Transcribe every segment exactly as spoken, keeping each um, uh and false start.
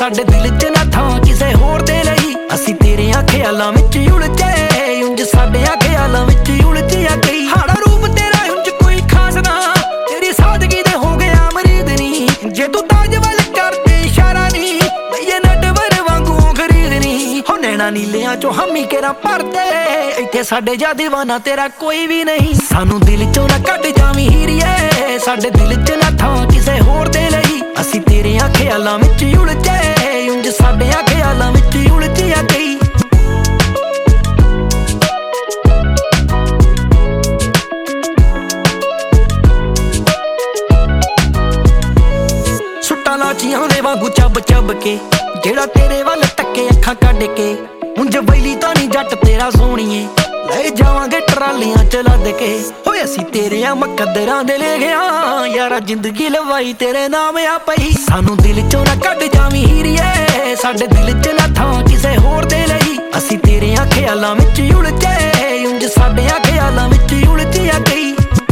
ਸਾਡੇ ਦਿਲ 'ਚ ਨਾ ਥਾਂ ਕਿਸੇ ਹੋਰ ਦੇ ਲਈ। ਅਸੀਂ ਤੇਰਿਆਂ ਖਿਆਲਾਂ ਵਿੱਚ ਉਲਝੇ, ਉਂਝ ਸਾਡਿਆਂ ਖਿਆਲਾਂ ਵਿੱਚ ਉਲਝਿਆ ਕਈ। ਹਾੜਾ ਰੂਪ ਤੇਰਾ ਉਂਝ ਕੋਈ ਖਾਸ ਨਾ, ਤੇਰੀ ਸਾਦਗੀ ਦੇ ਹੋ ਗਿਆ ਮਰੀਦ ਨੀ। ਜੇ ਤੂੰ ਤਾਜ ਵੱਲ ਕਰਦੇ ਇਸ਼ਾਰਾ ਨੀ, ਲਈਏ ਨਟਵਰ ਵਾਂਗੂ ਖਰੀਦ ਨੀ। ਹੋ ਨੈਣਾ ਨੀਲਿਆਂ ਚੋਂ ਹਮੀ ਕੇਰਾ ਭਰਦੇ, ਇੱਥੇ ਸਾਡੇ ਜਾ ਦੀਵਾਨਾ ਤੇਰਾ ਕੋਈ ਵੀ ਨਹੀਂ। ਸਾਨੂੰ ਦਿਲ ਚੋਂ ਨਾ ਕੱਢ ਜਾਵੀਂ ਹੀਰੀਏ, ਸਾਡੇ ਦਿਲ 'ਚ ਨਾ ਥਾਂ ਕਿਸੇ ਹੋਰ ਦੇ ਲਈ। ਅਸੀਂ ਤੇਰਿਆਂ ਖਿਆਲਾਂ ਵਿੱਚ ਉਲਝੇ, ਉਂਝ ਸਾਡਿਆਂ ਖਿਆਲਾਂ ਵਿੱਚ ਉਲਝਿਆ ਕਈ। ਸੁੱਟਾਂ ਲਾਚੀਆਂ ਦੇ ਵਾਂਗੂ ਚੱਬ ਚੱਬ ਕੇ, ਜਿਹੜਾ ਤੇਰੇ ਵੱਲ ਤੱਕੇ ਅੱਖਾਂ ਕੱਢ ਕੇ। ਉਂਝ ਬੈਲੀ ਤਾਂ ਨਹੀਂ ਜੱਟ ਤੇਰਾ ਸੋਹਣੀਏ, ਲੈ ਜਾਵਾਂਗੇ ਟਰਾਲੀਆਂ ਚ ਲੱਦ ਕੇ। ਹੋਏ ਅਸੀਂ ਤੇਰਿਆਂ ਮੁਕੱਦਰਾਂ ਦੇ ਲੈ ਗਿਆ, ਯਾਰਾ ਜ਼ਿੰਦਗੀ ਲਵਾਈ ਤੇਰੇ ਨਾਮ ਆ ਪਈ। ਸਾਨੂੰ ਦਿਲ ਚੋਂ ਨਾ ਕੱਢ ਜਾਵੀਂ ਹੀਰੀਏ, ਸਾਡੇ ਦਿਲ 'ਚ ਨਾ ਥਾਂ ਕਿਸੇ ਹੋਰ ਦੇ ਲਈ। ਅਸੀਂ ਤੇਰਿਆਂ ਖਿਆਲਾਂ ਵਿੱਚ ਉਲਝੇ, ਉਂਝ ਸਾਡਿਆਂ ਖਿਆਲਾਂ ਵਿੱਚ ਉਲਝਿਆ ਕਈ।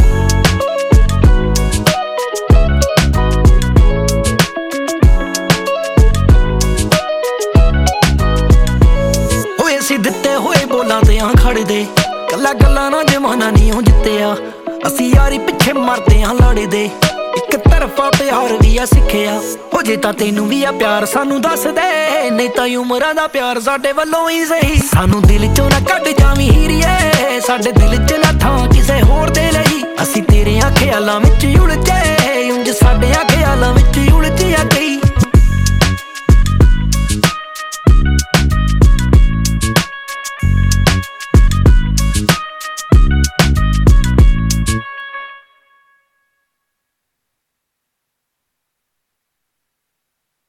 ਹੋਏ ਅਸੀਂ ਦਿੱਤੇ ਹੋਏ ਬੋਲਾਂ ਤੇ ਆਂ ਖੜਦੇ, ਗੱਲਾਂ ਗੱਲਾਂ ਨਾ ਜਮਾਨਾ ਨੀ ਉਹ ਜਿੱਤਿਆ। ਅਸੀਂ ਯਾਰੀ ਪਿੱਛੇ ਮਰਦੇ ਆਂ ਲੜਦੇ, ਇੱਕ ਤਰਫਾ ਪਿਆਰ ਵੀ ਆ ਸਿੱਖਿਆ। ਹੋ ਜੇ ਤਾਂ ਤੈਨੂੰ ਵੀ ਆ ਪਿਆਰ ਸਾਨੂੰ ਦੱਸ ਦੇ, ਨਹੀਂ ਤਾਂ ਉਮਰਾਂ ਦਾ ਪਿਆਰ ਸਾਡੇ ਵੱਲੋਂ ਹੀ ਸਹੀ। ਸਾਨੂੰ ਦਿਲ ਚੋਂ ਨਾ ਕੱਢ ਜਾਵੀਂ ਹੀਰੀਏ, ਸਾਡੇ ਦਿਲ 'ਚ ਨਾ ਥਾਂ ਕਿਸੇ ਹੋਰ ਦੇ ਲਈ। ਅਸੀਂ ਤੇਰਿਆਂ ਖਿਆਲਾਂ ਵਿੱਚ ਉਲਝੇ, ਉਂਝ ਸਾਡਿਆਂ ਖਿਆਲਾਂ ਵਿੱਚ